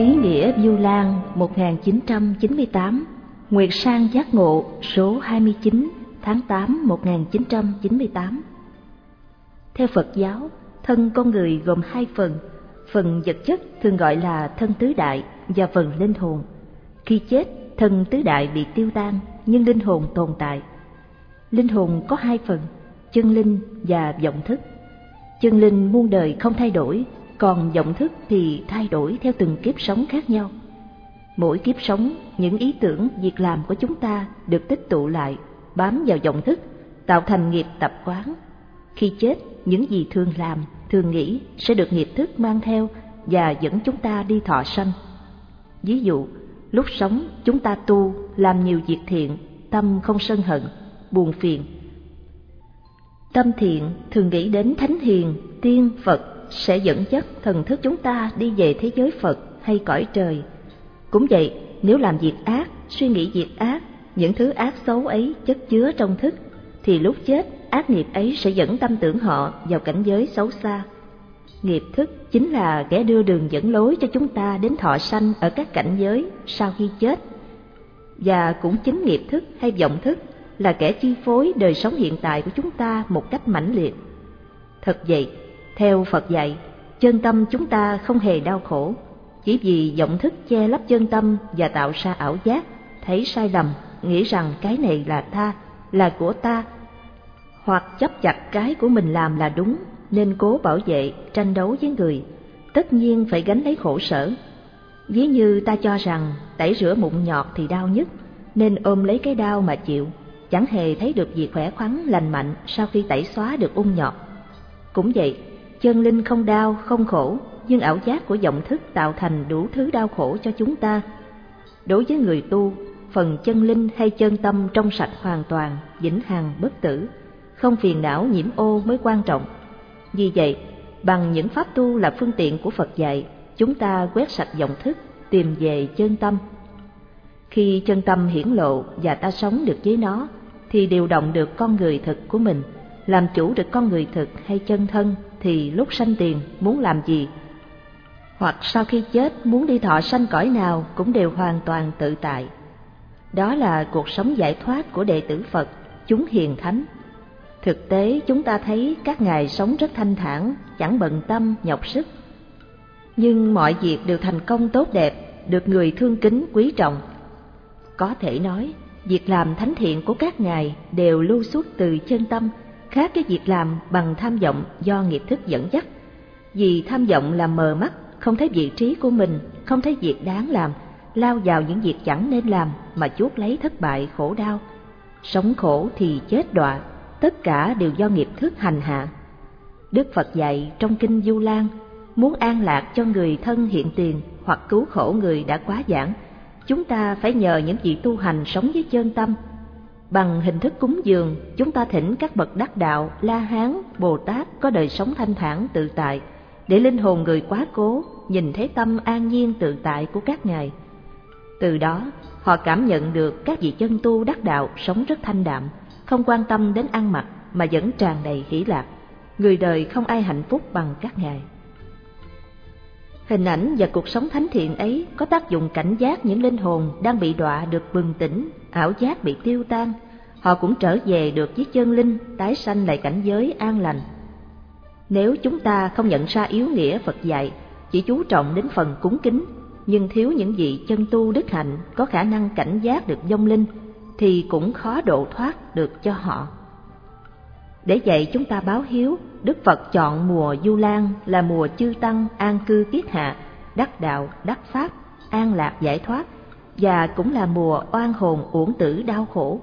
Ý nghĩa Vu Lan 1998, Nguyệt Sang Giác Ngộ số 29 tháng 8 1998. Theo Phật giáo, thân con người gồm hai phần vật chất thường gọi là thân tứ đại và phần linh hồn. Khi chết, thân tứ đại bị tiêu tan nhưng linh hồn tồn tại. Linh hồn có hai phần, chân linh và vọng thức. Chân linh muôn đời không thay đổi, còn vọng thức thì thay đổi theo từng kiếp sống khác nhau. Mỗi kiếp sống, những ý tưởng, việc làm của chúng ta được tích tụ lại, bám vào vọng thức, tạo thành nghiệp tập quán. Khi chết, những gì thường làm, thường nghĩ sẽ được nghiệp thức mang theo và dẫn chúng ta đi thọ sanh. Ví dụ, lúc sống chúng ta tu, làm nhiều việc thiện, tâm không sân hận, buồn phiền. Tâm thiện thường nghĩ đến thánh hiền, tiên, Phật sẽ dẫn dắt thần thức chúng ta đi về thế giới Phật hay cõi trời. Cũng vậy, nếu làm việc ác, suy nghĩ việc ác, những thứ ác xấu ấy chất chứa trong thức, thì lúc chết, ác nghiệp ấy sẽ dẫn tâm tưởng họ vào cảnh giới xấu xa. Nghiệp thức chính là kẻ đưa đường dẫn lối cho chúng ta đến thọ sanh ở các cảnh giới sau khi chết. Và cũng chính nghiệp thức hay vọng thức là kẻ chi phối đời sống hiện tại của chúng ta một cách mãnh liệt. Thật vậy, theo Phật dạy, chân tâm chúng ta không hề đau khổ, chỉ vì vọng thức che lấp chân tâm và tạo ra ảo giác, thấy sai lầm, nghĩ rằng cái này là ta, là của ta, hoặc chấp chặt cái của mình làm là đúng, nên cố bảo vệ, tranh đấu với người, tất nhiên phải gánh lấy khổ sở. Ví như ta cho rằng tẩy rửa mụn nhọt thì đau nhất, nên ôm lấy cái đau mà chịu, chẳng hề thấy được gì khỏe khoắn, lành mạnh sau khi tẩy xóa được ung nhọt. Cũng vậy, chân linh không đau, không khổ, nhưng ảo giác của vọng thức tạo thành đủ thứ đau khổ cho chúng ta. Đối với người tu, phần chân linh hay chân tâm trong sạch hoàn toàn, vĩnh hằng bất tử, không phiền não nhiễm ô mới quan trọng. Vì vậy, bằng những pháp tu là phương tiện của Phật dạy, chúng ta quét sạch vọng thức, tìm về chân tâm. Khi chân tâm hiển lộ và ta sống được với nó, thì điều động được con người thực của mình, làm chủ được con người thực hay chân thân, thì lúc sanh tiền muốn làm gì, hoặc sau khi chết muốn đi thọ sanh cõi nào cũng đều hoàn toàn tự tại. Đó là cuộc sống giải thoát của đệ tử Phật, chúng hiền thánh. Thực tế chúng ta thấy các ngài sống rất thanh thản, chẳng bận tâm, nhọc sức. Nhưng mọi việc đều thành công tốt đẹp, được người thương kính quý trọng. Có thể nói, việc làm thánh thiện của các ngài đều lưu xuất từ chân tâm, khác cái việc làm bằng tham vọng do nghiệp thức dẫn dắt. Vì tham vọng làm mờ mắt, không thấy vị trí của mình, không thấy việc đáng làm, lao vào những việc chẳng nên làm mà chuốc lấy thất bại khổ đau. Sống khổ thì chết đọa, tất cả đều do nghiệp thức hành hạ. Đức Phật dạy trong kinh Vu Lan, muốn an lạc cho người thân hiện tiền hoặc cứu khổ người đã quá giảng, chúng ta phải nhờ những vị tu hành sống với chân tâm. Bằng hình thức cúng dường, chúng ta thỉnh các bậc đắc đạo, La Hán, Bồ Tát có đời sống thanh thản tự tại, để linh hồn người quá cố nhìn thấy tâm an nhiên tự tại của các ngài. Từ đó, họ cảm nhận được các vị chân tu đắc đạo sống rất thanh đạm, không quan tâm đến ăn mặc mà vẫn tràn đầy hỷ lạc. Người đời không ai hạnh phúc bằng các ngài. Hình ảnh và cuộc sống thánh thiện ấy có tác dụng cảnh giác những linh hồn đang bị đọa được bừng tỉnh, ảo giác bị tiêu tan. Họ cũng trở về được với chân linh, tái sanh lại cảnh giới an lành. Nếu chúng ta không nhận ra yếu nghĩa Phật dạy, chỉ chú trọng đến phần cúng kính, nhưng thiếu những vị chân tu đức hạnh có khả năng cảnh giác được vong linh, thì cũng khó độ thoát được cho họ. Để vậy chúng ta báo hiếu, Đức Phật chọn mùa Vu Lan là mùa chư tăng an cư kiết hạ, đắc đạo, đắc pháp, an lạc giải thoát, và cũng là mùa oan hồn uổng tử đau khổ.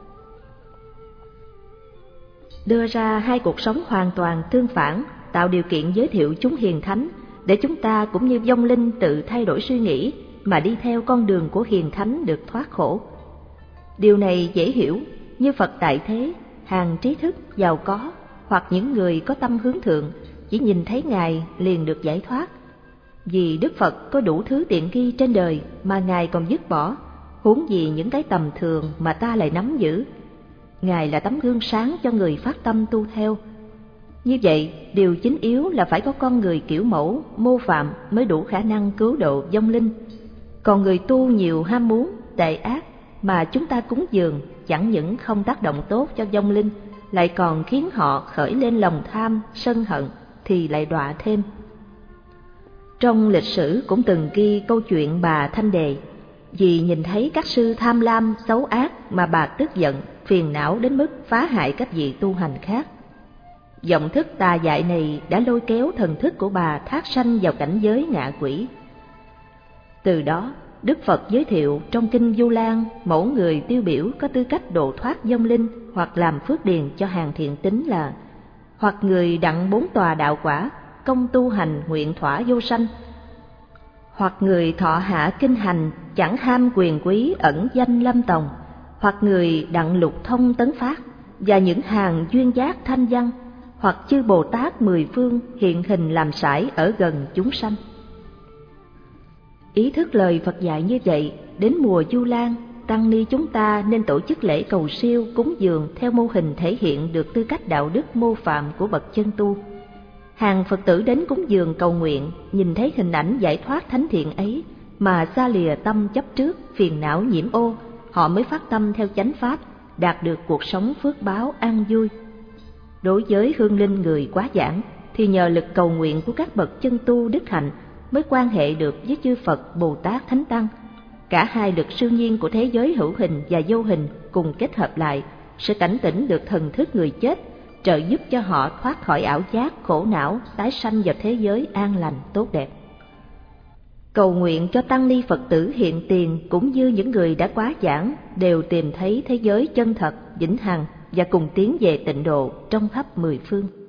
Đưa ra hai cuộc sống hoàn toàn tương phản, tạo điều kiện giới thiệu chúng hiền thánh, để chúng ta cũng như vong linh tự thay đổi suy nghĩ mà đi theo con đường của hiền thánh được thoát khổ. Điều này dễ hiểu, như Phật tại thế, hàng trí thức, giàu có, hoặc những người có tâm hướng thượng, chỉ nhìn thấy Ngài liền được giải thoát. Vì Đức Phật có đủ thứ tiện nghi trên đời mà Ngài còn dứt bỏ, huống gì những cái tầm thường mà ta lại nắm giữ. Ngài là tấm gương sáng cho người phát tâm tu theo. Như vậy, điều chính yếu là phải có con người kiểu mẫu, mô phạm mới đủ khả năng cứu độ vong linh. Còn người tu nhiều ham muốn, tệ ác mà chúng ta cúng dường chẳng những không tác động tốt cho vong linh, lại còn khiến họ khởi lên lòng tham, sân hận thì lại đọa thêm. Trong lịch sử cũng từng ghi câu chuyện bà Thanh Đề, vì nhìn thấy các sư tham lam, xấu ác mà bà tức giận, phiền não đến mức phá hại các vị tu hành khác. Vọng thức tà dại này đã lôi kéo thần thức của bà thác sanh vào cảnh giới ngạ quỷ. Từ đó, Đức Phật giới thiệu trong Kinh Vu Lan, mẫu người tiêu biểu có tư cách độ thoát vong linh hoặc làm phước điền cho hàng thiện tín là: hoặc người đặng 4 tòa đạo quả, công tu hành nguyện thỏa vô sanh; hoặc người thọ hạ kinh hành, chẳng ham quyền quý ẩn danh lâm tòng; hoặc người đặng lục thông tấn phát, và những hàng duyên giác thanh văn; hoặc chư Bồ Tát 10 phương hiện hình làm sải ở gần chúng sanh. Ý thức lời Phật dạy như vậy, đến mùa Vu Lan, tăng ni chúng ta nên tổ chức lễ cầu siêu cúng dường theo mô hình thể hiện được tư cách đạo đức mô phạm của bậc chân tu. Hàng Phật tử đến cúng dường cầu nguyện, nhìn thấy hình ảnh giải thoát thánh thiện ấy mà xa lìa tâm chấp trước, phiền não nhiễm ô, họ mới phát tâm theo chánh pháp, đạt được cuộc sống phước báo an vui. Đối với hương linh người quá giảng, thì nhờ lực cầu nguyện của các bậc chân tu đức hạnh mới quan hệ được với chư Phật, Bồ Tát, Thánh Tăng. Cả hai lực siêu nhiên của thế giới hữu hình và vô hình cùng kết hợp lại sẽ cảnh tỉnh được thần thức người chết, trợ giúp cho họ thoát khỏi ảo giác, khổ não, tái sanh vào thế giới an lành, tốt đẹp. Cầu nguyện cho tăng ni Phật tử hiện tiền cũng như những người đã quá giảng đều tìm thấy thế giới chân thật, vĩnh hằng và cùng tiến về tịnh độ trong khắp 10 phương.